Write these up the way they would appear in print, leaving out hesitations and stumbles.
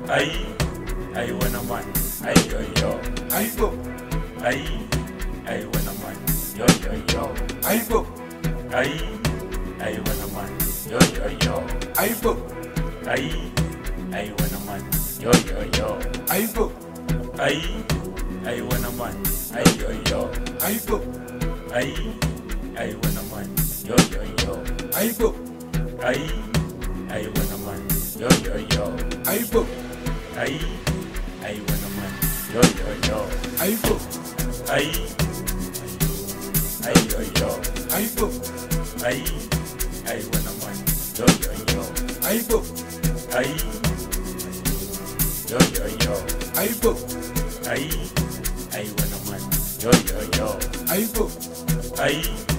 Ay, ay, buena man. Ay, yo. Ay, bo. Ay, ay, buena man. Yo. Ay, bo. Ay, ay, buena man. Yo. Ay, bo. Ay, ay, buena man. Yo. Ay, bo. Ay, ay, buena man. Ay, yo. Ay, bo. Ay, ay, buena man. Yo. Ay, bo. Ay, ay, buena man. Yo. Ay, bo. Ay, ay, buena man. Yo. Ay, bo. Ay, ay, yo. Ay, bo. Ay, ay, buena man. Yo. Ay, bo. Ay, yo. Ay, bo. Ay, ay, buena man. Yo. Ay, bo. Ay,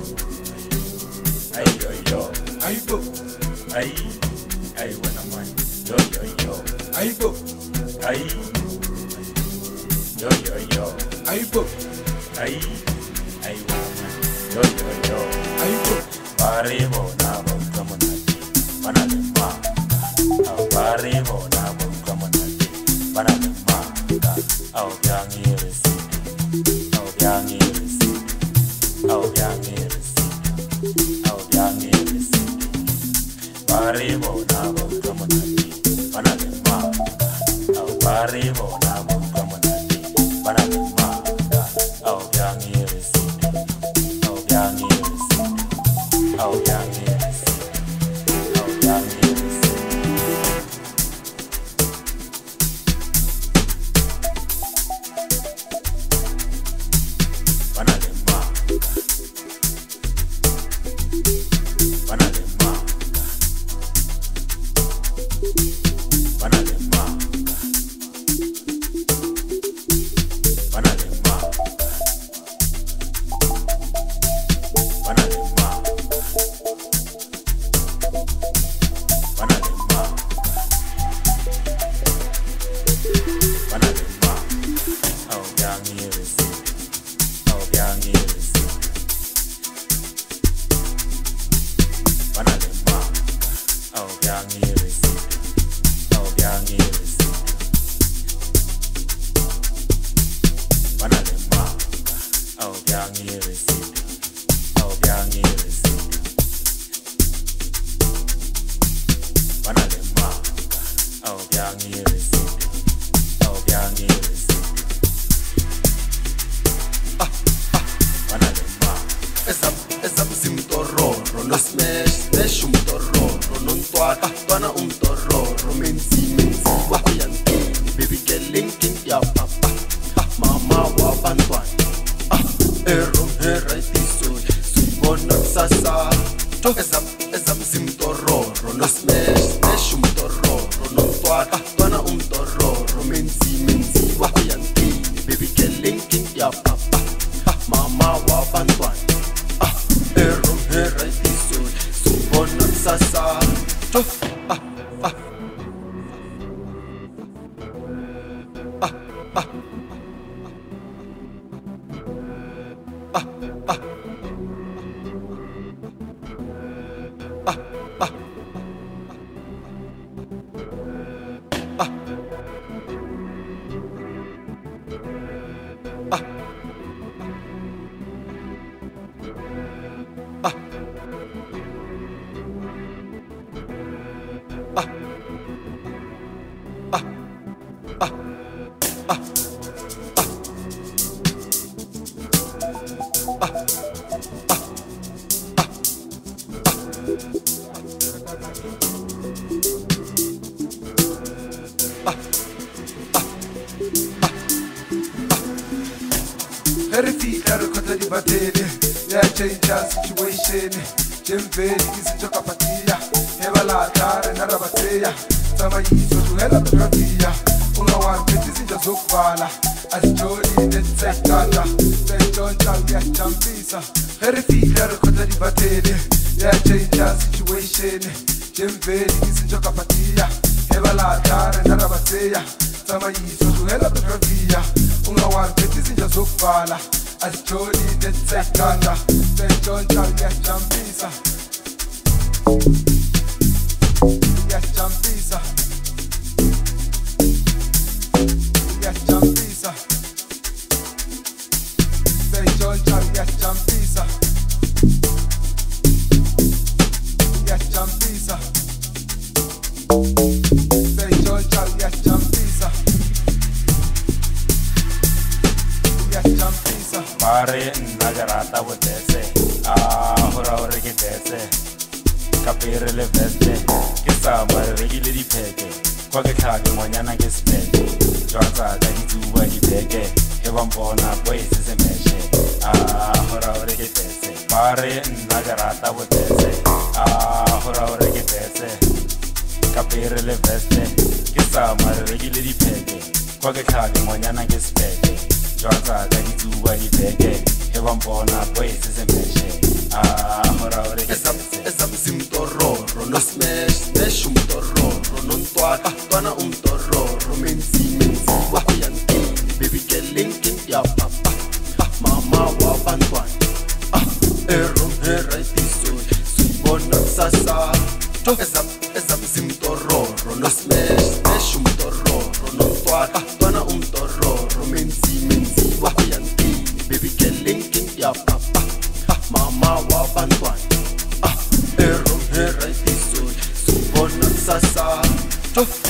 ay, yo. Ay, bo. Ay, ay, buena man. Yo. Ay, bo. Ay, yo. Ay, bo. Ay, ay, buena man. Yo. Ay, bo. Paribo na bangkamunati, panalima. Au paribo na bangkamunati, panalima. Au biangirisi, au biangirisi, au biangirisi, au biangirisi. Paribo na bangkamunati, panalima. Au paribo na bangkamunati, panalima. Au biangirisi, au biangirisi. Oh, young years. Oh, young years. Panalima. Panalima. Panalima. Panalima. Panalima. Esa simtororo, no smash un tororo, non tuana un tororo, menzi, wahuyantini, baby girl linking ya papa, mama wa bantuan, ero hera itiso, subona sasa, esa simtororo, no smash un tororo, non tuana un tororo, menzi, wahuyantini, baby girl linking ya papa, mama wa bantuan. Ero hera itiso, subona sasa. Verifika rikota ribatele, ya change situation. Jemveli isichoka patia, heba la tare na rabatea. Sama yiso tuhela turavia, unga wampeti sinjazokubala. Asijoli netsekata, sejon changi achambisa. Verifika rikota ribatele, ya change situation. Jemveli isichoka patia, heba la tare na rabatea. Sama yiso tuhela turavia, unga wampeti sinjazokubala. Asijoli netsekata, sejon changi achambisa. Yes, Jambisa. nna ke rata botese hora hore ke tese ka pere le veste ke sama re rekile dipheke kwa ke tlhake ngwanyana ke speke jwa tsaka ditsuba dibeke e ba mpona bo e se semeshe hora hore ke tese ba re nna ke rata botese hora hore ke tese ka pere le veste ke sama re rekile dipheke kwa ke tlhake ngwanyana ke speke jwa tsaka ditsuba dibeke e ba mpona bo e se semeshe hora hore ke tese Esamsimtororo no smash umtororo no ntwana umtororo menzi wakuyantini baby girl linking ya papa mama wa bantwana erom heritiso sibona sasa esamsimtororo no smash umtororo no ntwana umtororo menzi wakuyantini baby girl linking ya papa mama wa bantwana erom heritiso sibona sasa